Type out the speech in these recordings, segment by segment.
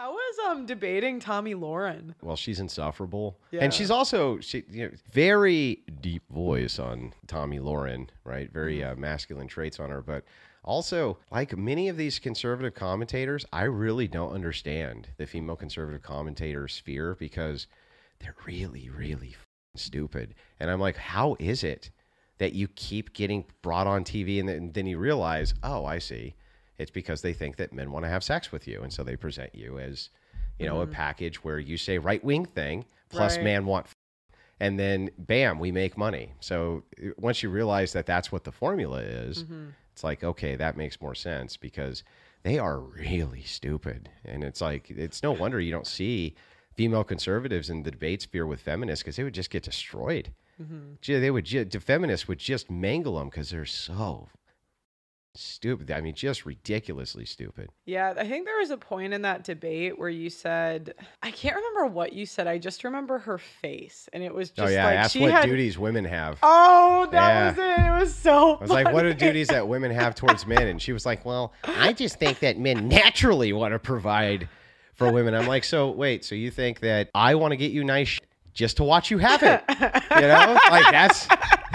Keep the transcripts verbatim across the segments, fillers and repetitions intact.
How was um debating Tommy Lauren? Well, she's insufferable. Yeah. And she's also she you know, very deep voice on Tommy Lauren, right? Very uh, masculine traits on her. But also, like many of these conservative commentators, I really don't understand the female conservative commentator sphere because they're really, really f***ing stupid. And I'm like, how is it that you keep getting brought on T V and then, and then you realize, oh, I see. It's because they think that men want to have sex with you. And so they present you as, you know, mm-hmm. a package where you say right-wing thing plus right. man want f- and then bam, we make money. So once you realize that that's what the formula is, mm-hmm. it's like, okay, that makes more sense because they are really stupid. And it's like, it's no wonder you don't see female conservatives in the debate sphere with feminists because they would just get destroyed. Mm-hmm. They would, just, the feminists would just mangle them because they're so stupid. I mean, just ridiculously stupid. Yeah, I think there was a point in that debate where you said, I can't remember what you said. I just remember her face. And it was just oh, yeah, like, ask she what had... duties women have. Oh, that yeah. was it. It was so I was funny. Like, what are duties that women have towards men? And she was like, well, I just think that men naturally want to provide for women. I'm like, so wait, so you think that I want to get you nice sh- just to watch you have it? You know, like that's,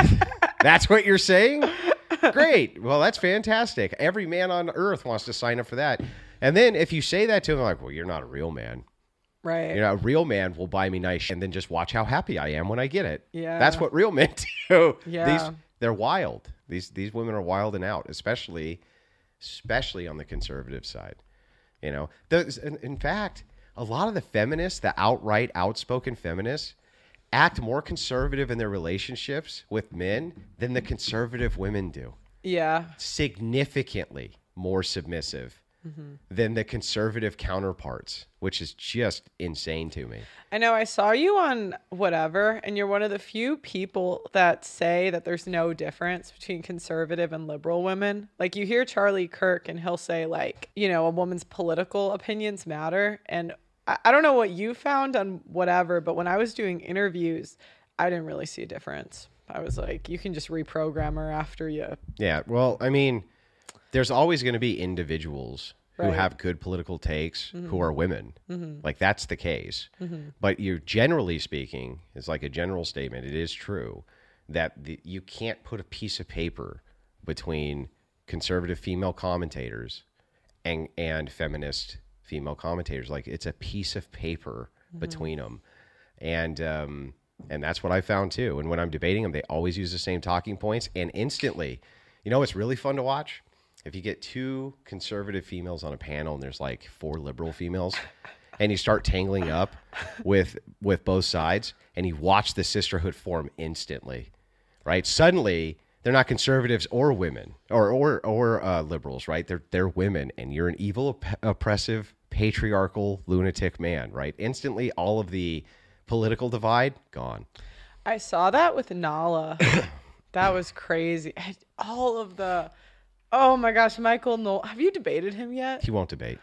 that's what you're saying? Great. Well, that's fantastic. Every man on earth wants to sign up for that. And then if you say that to them, like, well, you're not a real man. Right. You know, a real man will buy me nice shit and then just watch how happy I am when I get it. Yeah. That's what real men do. Yeah. These, they're wild. These these women are wild and out, especially especially on the conservative side. You know, Those, in, in fact, a lot of the feminists, the outright outspoken feminists, act more conservative in their relationships with men than the conservative women do. Yeah. Significantly more submissive mm-hmm. than the conservative counterparts, which is just insane to me. I know. I saw you on whatever, and you're one of the few people that say that there's no difference between conservative and liberal women. Like you hear Charlie Kirk and he'll say like, you know, a woman's political opinions matter. And I don't know what you found on whatever, but when I was doing interviews, I didn't really see a difference. I was like, you can just reprogram her after you. Yeah. Well, I mean, there's always going to be individuals who right. have good political takes mm-hmm. who are women. Mm-hmm. Like that's the case. Mm-hmm. But you generally speaking, it's like a general statement. It is true that the, you can't put a piece of paper between conservative female commentators and, and feminist female commentators. Like it's a piece of paper mm-hmm. between them. And, um, and that's what I found too. And when I'm debating them, they always use the same talking points and instantly, you know, it's really fun to watch. If you get two conservative females on a panel and there's like four liberal females and you start tangling up with, with both sides and you watch the sisterhood form instantly, right? Suddenly they're not conservatives or women or, or, or, uh, liberals, right? They're, they're women and you're an evil, op- oppressive, patriarchal lunatic man, right? Instantly, all of the political divide gone. I saw that with Nala. That was crazy. All of the, oh my gosh, Michael Knowles. Have you debated him yet? He won't debate.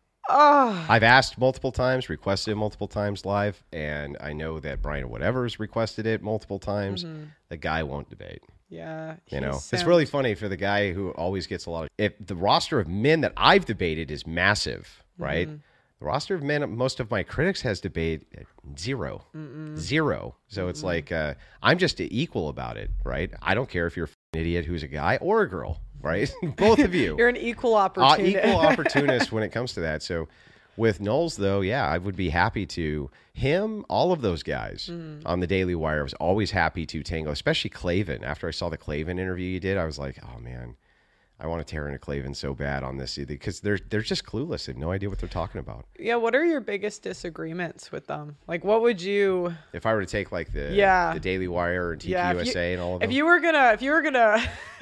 Oh. I've asked multiple times, requested it multiple times live, and I know that Brian Whatever's requested it multiple times. Mm-hmm. The guy won't debate. Yeah. You know, sounds... it's really funny for the guy who always gets a lot of, if the roster of men that I've debated is massive, right? Mm-hmm. The roster of men most of my critics has debated zero, Mm-mm. zero. So Mm-mm. it's like, uh, I'm just equal about it, right? I don't care if you're an idiot who's a guy or a girl, right? Both of you. You're an equal opportunist. Uh, equal opportunist when it comes to that. So with Knowles, though, yeah, I would be happy to, him, all of those guys mm. on the Daily Wire, I was always happy to tango, especially Klavan. After I saw the Klavan interview you did, I was like, oh, man. I want to tear into Klavan so bad on this because they're they're just clueless. They have no idea what they're talking about. Yeah, what are your biggest disagreements with them? Like, what would you? If I were to take like the yeah. the Daily Wire and T P yeah, U S A you, and all of them. If you were gonna if you were gonna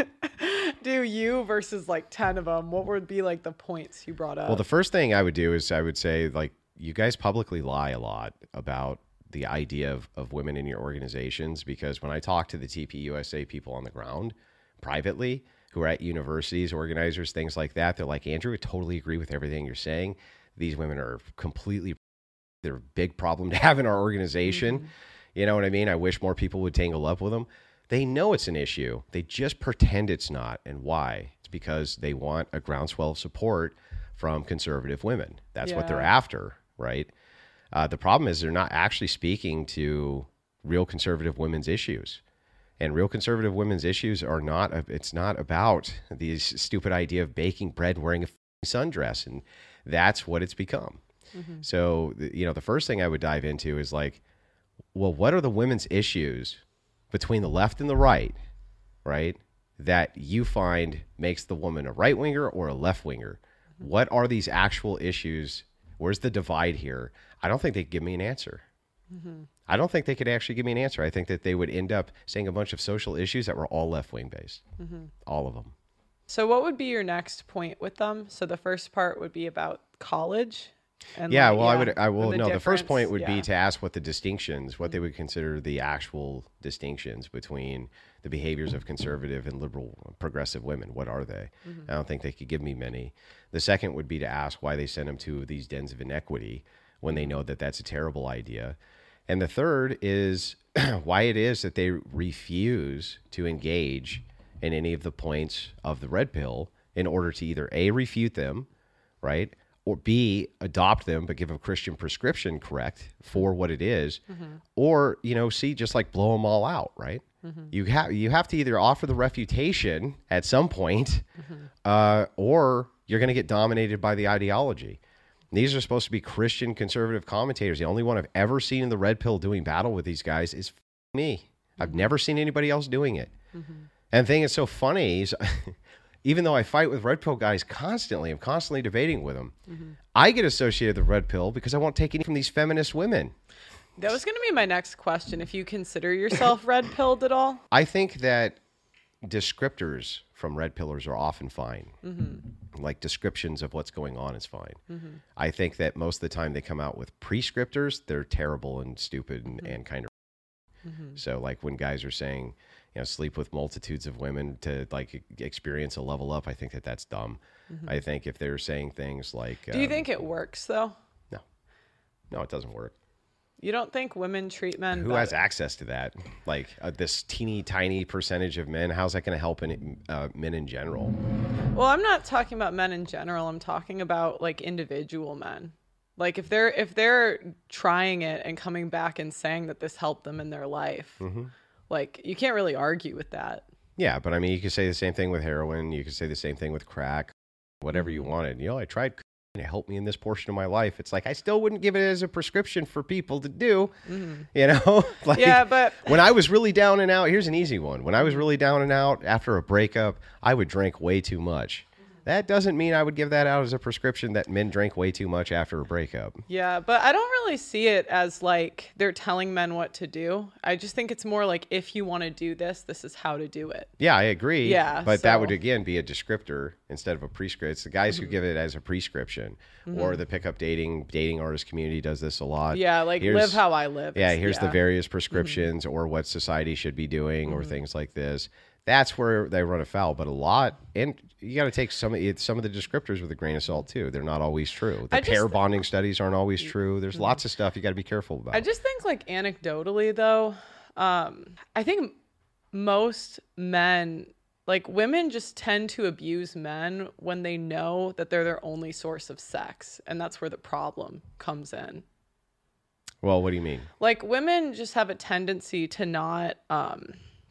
do you versus like ten of them, what would be like the points you brought up? Well, the first thing I would do is I would say like you guys publicly lie a lot about the idea of, of women in your organizations because when I talk to the T P U S A people on the ground privately, who are at universities, organizers, things like that. They're like, Andrew, I totally agree with everything you're saying. These women are completely, they're a big problem to have in our organization. Mm-hmm. You know what I mean? I wish more people would tangle up with them. They know it's an issue. They just pretend it's not. And why? It's because they want a groundswell of support from conservative women. That's Yeah. what they're after, right? Uh, the problem is they're not actually speaking to real conservative women's issues. And real conservative women's issues are not, it's not about these stupid idea of baking bread, wearing a sundress. And that's what it's become. Mm-hmm. So, you know, the first thing I would dive into is like, well, what are the women's issues between the left and the right, right, that you find makes the woman a right winger or a left winger? Mm-hmm. What are these actual issues? Where's the divide here? I don't think they could give me an answer. Mm-hmm. I don't think they could actually give me an answer. I think that they would end up saying a bunch of social issues that were all left-wing based, mm-hmm. all of them. So what would be your next point with them? So the first part would be about college. And yeah, like, well, yeah, I would, I will, the no, the first point would yeah. be to ask what the distinctions, what mm-hmm. they would consider the actual distinctions between the behaviors of conservative and liberal progressive women. What are they? Mm-hmm. I don't think they could give me many. The second would be to ask why they send them to these dens of inequity when they know that that's a terrible idea. And the third is why it is that they refuse to engage in any of the points of the red pill in order to either A, refute them, right, or B, adopt them but give a Christian prescription correct for what it is, mm-hmm. or, you know, C, just like blow them all out, right? Mm-hmm. You have you have to either offer the refutation at some point, mm-hmm. uh, or you're going to get dominated by the ideology. These are supposed to be Christian conservative commentators. The only one I've ever seen in the red pill doing battle with these guys is me. Mm-hmm. I've never seen anybody else doing it. Mm-hmm. And the thing that's so funny is, even though I fight with red pill guys constantly, I'm constantly debating with them, mm-hmm. I get associated with red pill because I won't take any from these feminist women. That was going to be my next question. If you consider yourself red pilled at all? I think that descriptors from red pillars are often fine. Mm-hmm. Like descriptions of what's going on is fine. Mm-hmm. I think that most of the time they come out with prescriptors, they're terrible and stupid and, mm-hmm. and kind of. Mm-hmm. So like when guys are saying, you know, sleep with multitudes of women to like experience a level up, I think that that's dumb. Mm-hmm. I think if they're saying things like, do you um, think it works though? No, no, it doesn't work. You don't think women treat men Who better? has access to that? Like uh, this teeny tiny percentage of men. How's that going to help in, uh, men in general? Well, I'm not talking about men in general. I'm talking about like individual men. Like if they're if they're trying it and coming back and saying that this helped them in their life, mm-hmm. like you can't really argue with that. Yeah, but I mean, you could say the same thing with heroin. You could say the same thing with crack, whatever you wanted. You know, I tried. It helped me in this portion of my life. It's like I still wouldn't give it as a prescription for people to do, mm-hmm. you know? Like, yeah, but when I was really down and out, here's an easy one. When I was really down and out after a breakup, I would drink way too much. That doesn't mean I would give that out as a prescription that men drank way too much after a breakup. Yeah, but I don't really see it as like they're telling men what to do. I just think it's more like if you want to do this, this is how to do it. Yeah, I agree. Yeah, but so. that would, again, be a descriptor instead of a prescription. It's the guys mm-hmm. who give it as a prescription. Mm-hmm. Or the pickup dating, dating artist community does this a lot. Yeah, like here's, live how I live. Yeah, here's yeah. the various prescriptions mm-hmm. or what society should be doing mm-hmm. or things like this. That's where they run afoul, but a lot, and you got to take some of some of the descriptors with a grain of salt too. They're not always true. The pair bonding studies aren't always true. There's mm-hmm. lots of stuff you got to be careful about. I just think, like anecdotally, though, um, I think most men, like women, just tend to abuse men when they know that they're their only source of sex, and that's where the problem comes in. Well, what do you mean? Like women just have a tendency to not. Um,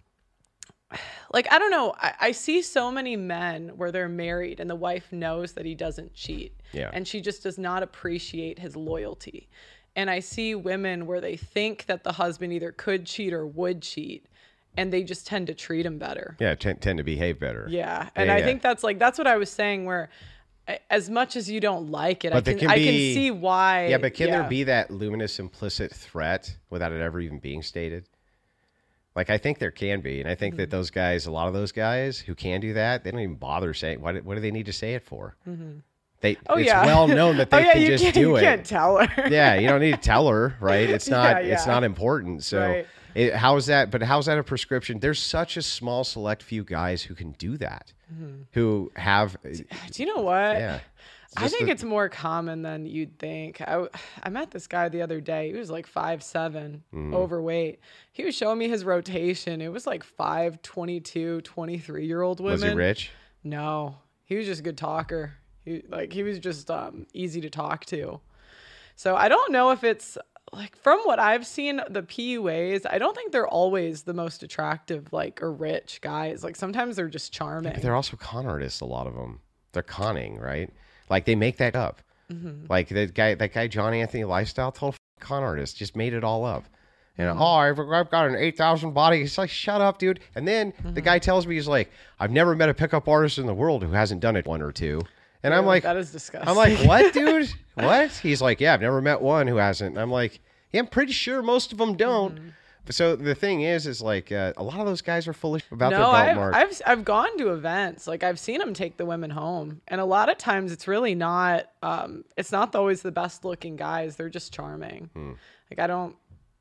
Like, I don't know. I, I see so many men where they're married and the wife knows that he doesn't cheat. Yeah. And she just does not appreciate his loyalty. And I see women where they think that the husband either could cheat or would cheat. And they just tend to treat him better. Yeah, t- tend to behave better. Yeah. And yeah, I yeah. think that's like, that's what I was saying where as much as you don't like it, but I can, can I be, can see why. Yeah, but can yeah. there be that luminous implicit threat without it ever even being stated? Like, I think there can be. And I think mm-hmm. that those guys, a lot of those guys who can do that, they don't even bother saying, what, what do they need to say it for? Mm-hmm. They, oh, it's yeah. well known that they oh, yeah, can you just can't, do you it. You can't tell her. Yeah, you don't need to tell her, right? It's not yeah, yeah. it's not important. So right. it, how's that? But how's that a prescription? There's such a small select few guys who can do that, mm-hmm. who have. Do you know what? Yeah. I think the, it's more common than you'd think. I, I met this guy the other day. He was like five seven, mm. overweight. He was showing me his rotation. It was like five twenty-two, twenty-three-year-old women. Was he rich? No. He was just a good talker. He like he was just um, easy to talk to. So I don't know if it's like from what I've seen, the P U As, I don't think they're always the most attractive, like, or rich guys. Like sometimes they're just charming. Yeah, but they're also con artists. A lot of them, they're conning, right? Like they make that up. Mm-hmm. Like that guy, that guy John Anthony Lifestyle, total con artist, just made it all up. And mm-hmm. oh, I've, I've got an eight thousand body. It's like, shut up, dude. And then mm-hmm. the guy tells me, he's like, I've never met a pickup artist in the world who hasn't done it one or two. And Dude, I'm like, that is disgusting. I'm like, what, dude? What? He's like, yeah, I've never met one who hasn't. And I'm like, yeah, I'm pretty sure most of them don't. Mm-hmm. So the thing is, is like uh, a lot of those guys are foolish about no, their belt I've, mark. I've I've gone to events, like I've seen them take the women home, and a lot of times it's really not. Um, it's not always the best looking guys. They're just charming. Hmm. Like I don't.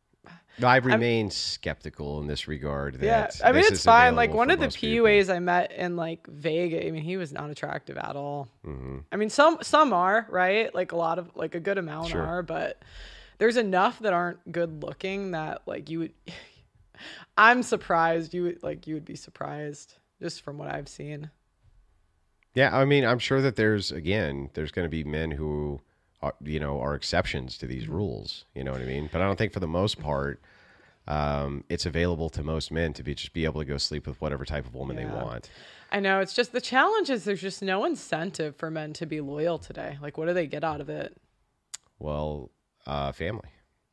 I remain I'm, skeptical in this regard. That yeah, I mean, it's fine. Like one of the P U As people. I met in like Vegas, I mean, he was not attractive at all. Mm-hmm. I mean, some some are, right? Like a lot of, like a good amount sure. are, but there's enough that aren't good looking that like you would, I'm surprised you would, like you would be surprised just from what I've seen. Yeah, I mean, I'm sure that there's, again, there's going to be men who are, you know, are exceptions to these rules. You know what I mean? But I don't think for the most part, um, it's available to most men to be just be able to go sleep with whatever type of woman yeah. they want. I know. It's just the challenge is there's just no incentive for men to be loyal today. Like, what do they get out of it? Well, uh, family.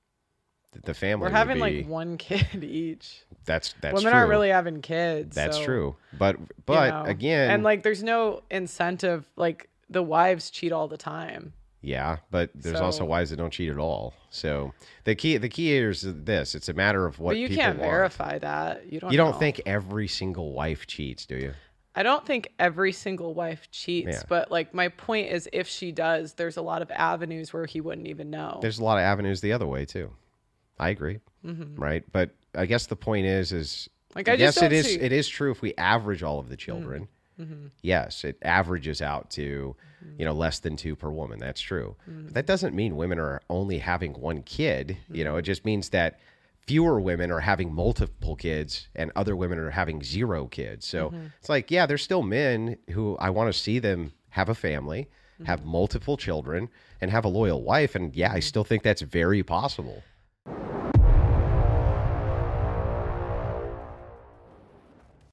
The family. We're having be, like one kid each. That's that's women true. aren't really having kids. That's so, true. But but you know, again, and like there's no incentive. Like the wives cheat all the time. Yeah, but there's so, also wives that don't cheat at all. So the key the key here is this: it's a matter of what but you people can't want. verify that. You don't. You don't know. think every single wife cheats, do you? I don't think every single wife cheats, Yeah. but like my point is, if she does, there's a lot of avenues where he wouldn't even know. There's a lot of avenues the other way too. I agree, mm-hmm. right? But I guess the point is, is like I yes, just don't it is. see... It is true if we average all of the children. Mm-hmm. Yes, it averages out to, you know, less than two per woman. That's true. Mm-hmm. But that doesn't mean women are only having one kid. Mm-hmm. You know, it just means that fewer women are having multiple kids and other women are having zero kids. So mm-hmm. it's like, yeah, there's still men who I want to see them have a family, mm-hmm. have multiple children, and have a loyal wife. And yeah, I still think that's very possible.